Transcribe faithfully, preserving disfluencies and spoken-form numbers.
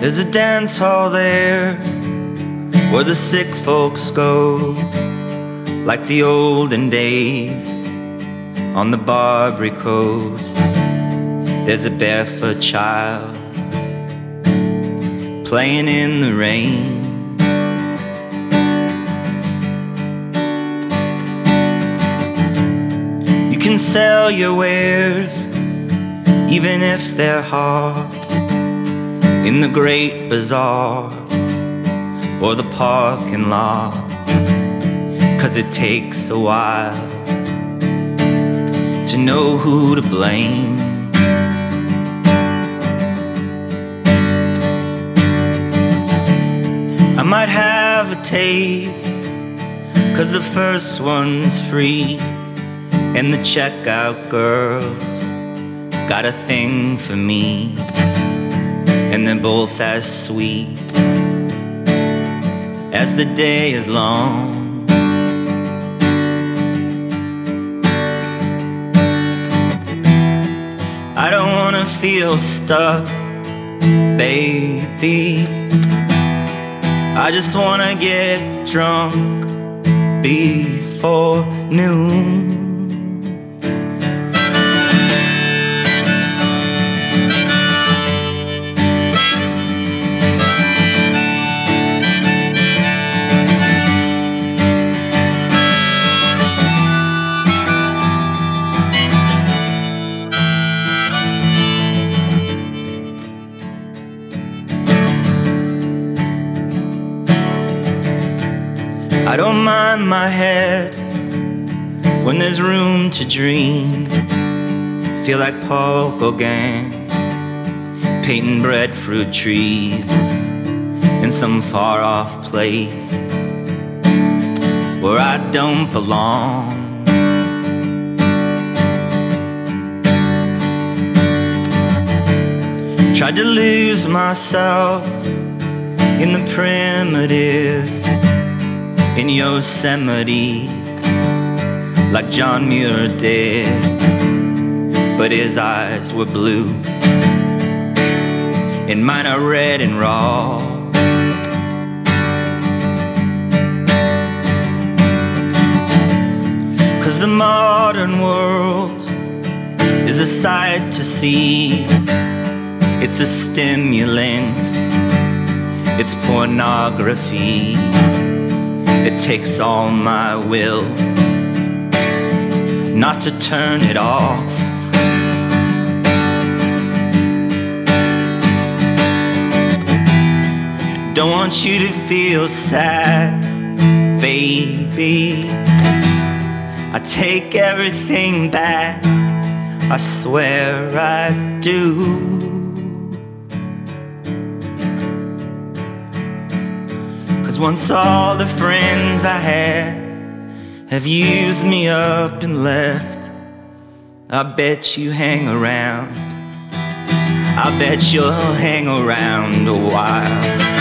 There's a dance hall there where the sick folks go, like the olden days on the Barbary Coast. There's a barefoot child playing in the rain. You can sell your wares, even if they're hard, in the great bazaar or the parking lot, 'cause it takes a while to know who to blame. I might have a taste, 'cause the first one's free, and the checkout girls got a thing for me, and they're both as sweet as the day is long. I don't wanna feel stuck, baby. I just wanna get drunk before noon. I don't mind my head when there's room to dream. Feel like Paul Gauguin painting breadfruit trees in some far-off place where I don't belong. Tried to lose myself in the primitive, in Yosemite, like John Muir did, but his eyes were blue and mine are red and raw. Cause the modern world is a sight to see. It's a stimulant, it's pornography. It takes all my will not to turn it off. Don't want you to feel sad, baby. I take everything back, I swear I do. Once all the friends I had have used me up and left, I bet you hang around, I bet you'll hang around a while.